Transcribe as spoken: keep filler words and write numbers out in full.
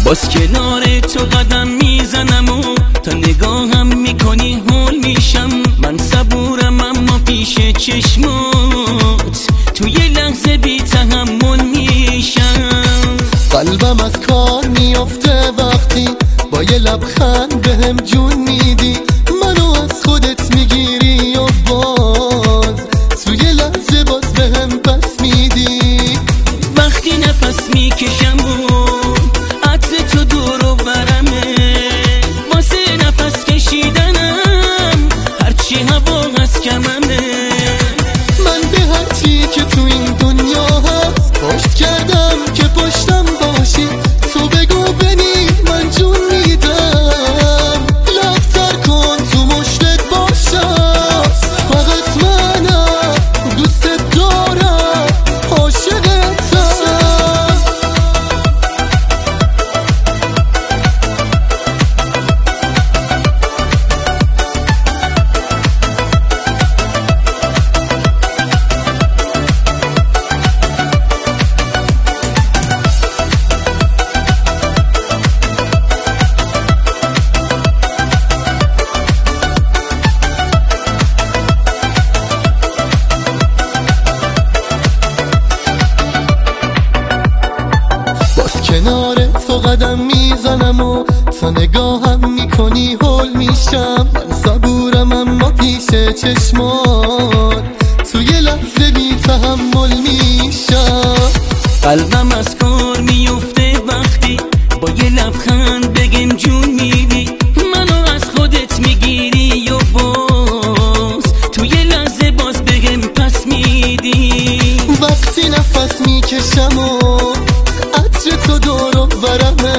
باز کنار تو قدم میزنم و تا نگاهم میکنی هول میشم. من صبورم اما پیش چشمات تو یه لحظه بی تحمل میشم. قلبم از کار میافته وقتی با یه لبخند بهم جون میدی. منو از خودت میگیری و باز تو یه لحظه باز بهم پس میدی. وقتی نفس میکشم و عطر تو دور و برمه، واسه نفس کشیدنم هرچی هوا از کممه. من به هرچی که تو این دنیا هست پشت کردم که پشتم باشی. تو بگو ببین من جون میدم، لبتر کن تو مشتت باشم. فقط منم دوست دارم عاشقتم. کنار تو قدم میزنم و تا نگاهم میکنی هول میشم. من صبورم اما پیش چشمات تو یه لحظه بی تحمل میشم. قلبم از کار میفته وقتی با یه لبخند بگم جون میدی. منو از خودت میگیری و باز تو یه لحظه باز بگم پس میدی. وقتی نفس میکشم و عطر تو دور و برمه،